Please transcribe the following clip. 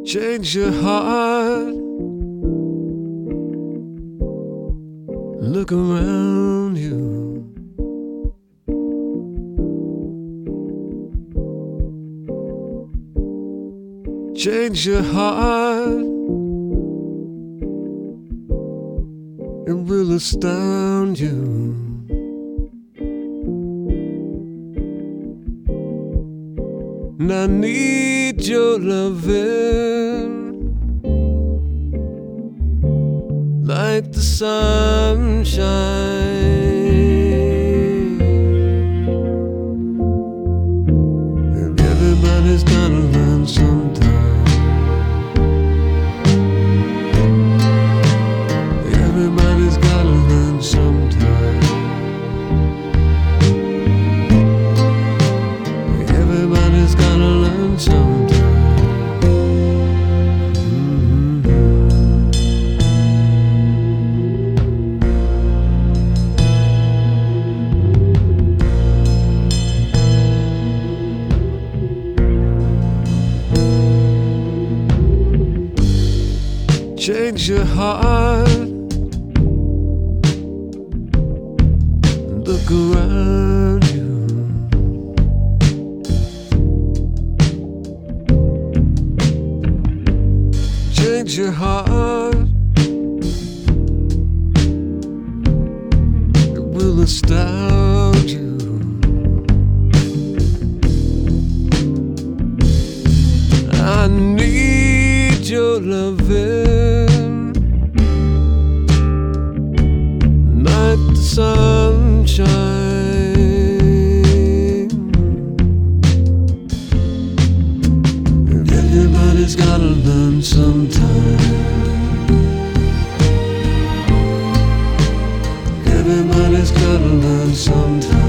Change your heart. Look around you. Change your heart. It will astound you. And I need your loving like the sunshine. And everybody's gotta learn sometime. Everybody's gotta learn sometime. Everybody's gotta learn sometime. Change your heart. Look around you. Change your heart. It will astound you. I need your loving like the sunshine. Everybody's gotta learn sometime. Everybody's gotta learn sometime.